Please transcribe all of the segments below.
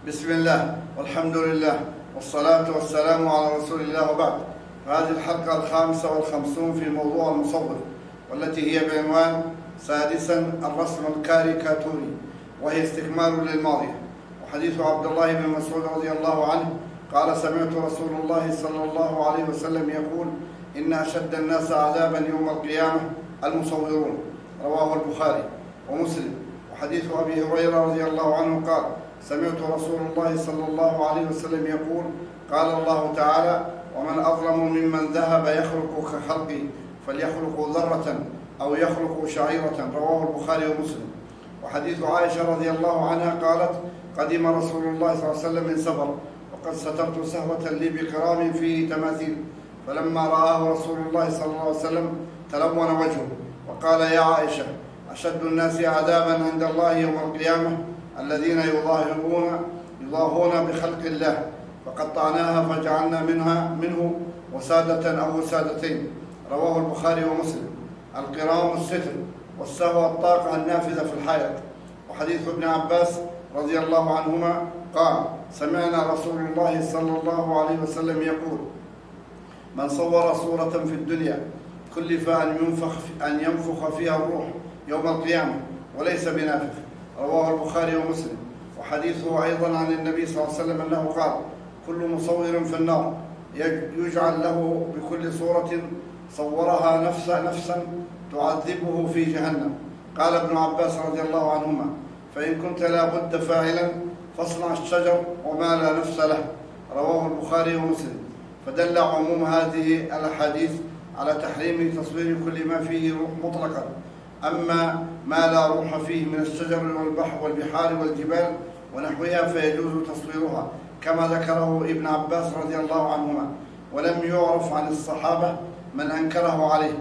بسم الله والحمد لله والصلاة والسلام على رسول الله وبعد. هذه الحلقة 55 في موضوع المصور، والتي هي بعنوان سادسا الرسم الكاريكاتوري، وهي استكمال للماضية. وحديث عبد الله بن مسعود رضي الله عنه قال: سمعت رسول الله صلى الله عليه وسلم يقول: إن أشد الناس عذابا يوم القيامة المصورون. رواه البخاري ومسلم. وحديث أبي هريرة رضي الله عنه قال: سمعت رسول الله صلى الله عليه وسلم يقول: قال الله تعالى: ومن أظلم ممن ذهب يخلق كخلقي، فليخلق ذرة أو يخلق شعيرة. رواه البخاري ومسلم. وحديث عائشة رضي الله عنها قالت: قدم رسول الله صلى الله عليه وسلم من سفر، وقد سترت سهوة لي بقرام فيه تماثيل، فلما رآه رسول الله صلى الله عليه وسلم تلون وجهه وقال: يا عائشة، أشد الناس عذابا عند الله يوم القيامة الذين يضاهون بخلق الله، فقطعناها فجعلنا منه وسادة أو وسادتين. رواه البخاري ومسلم. القرام الستر، والسهو الطاقة النافذة في الحياة. وحديث ابن عباس رضي الله عنهما قال: سمعنا رسول الله صلى الله عليه وسلم يقول: من صور صورة في الدنيا كلف أن ينفخ فيها الروح يوم القيامة وليس بنافخ. رواه البخاري ومسلم. وحديثه أيضا عن النبي صلى الله عليه وسلم أنه قال: كل مصور في النار يجعل له بكل صورة صورها نفسا تعذبه في جهنم. قال ابن عباس رضي الله عنهما: فإن كنت لا بد فاعلا فاصنع الشجر وما لا نفس له. رواه البخاري ومسلم. فدل عموم هذه الأحاديث على تحريم تصوير كل ما فيه روح مطلقا، أما ما لا روح فيه من الشجر والبحار والجبال ونحوها فيجوز تصويرها، كما ذكره ابن عباس رضي الله عنهما. ولم يعرف عن الصحابة من أنكره عليه،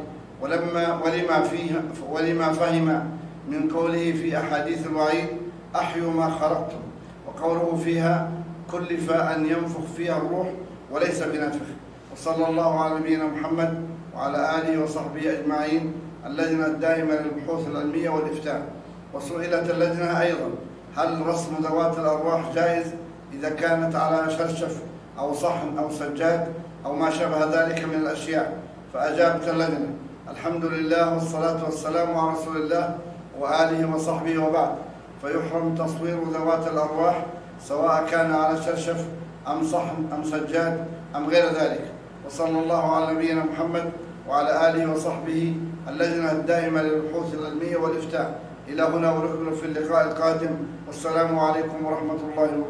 ولما فهم من قوله في أحاديث الوعيد: أحيوا ما خلقتم، وقوله فيها: كلف أن ينفخ فيها الروح وليس بنافخ. وصلى الله على نبينا محمد وعلى آله وصحبه أجمعين. اللجنة الدائمة للبحوث العلمية والإفتاء. وسئلت اللجنة أيضا: هل رسم ذوات الأرواح جائز إذا كانت على شرشف أو صحن أو سجاد أو ما شابه ذلك من الأشياء؟ فأجابت اللجنة: الحمد لله والصلاة والسلام على رسول الله وآله وصحبه وبعد. فيحرم تصوير ذوات الأرواح سواء كان على شرشف أم صحن أم سجاد أم غير ذلك. وصلى الله على نبينا محمد وعلى آله وصحبه. اللجنة الدائمة للبحوث العلمية والإفتاء. إلى هنا ونكمل في اللقاء القادم، والسلام عليكم ورحمة الله وبركاته.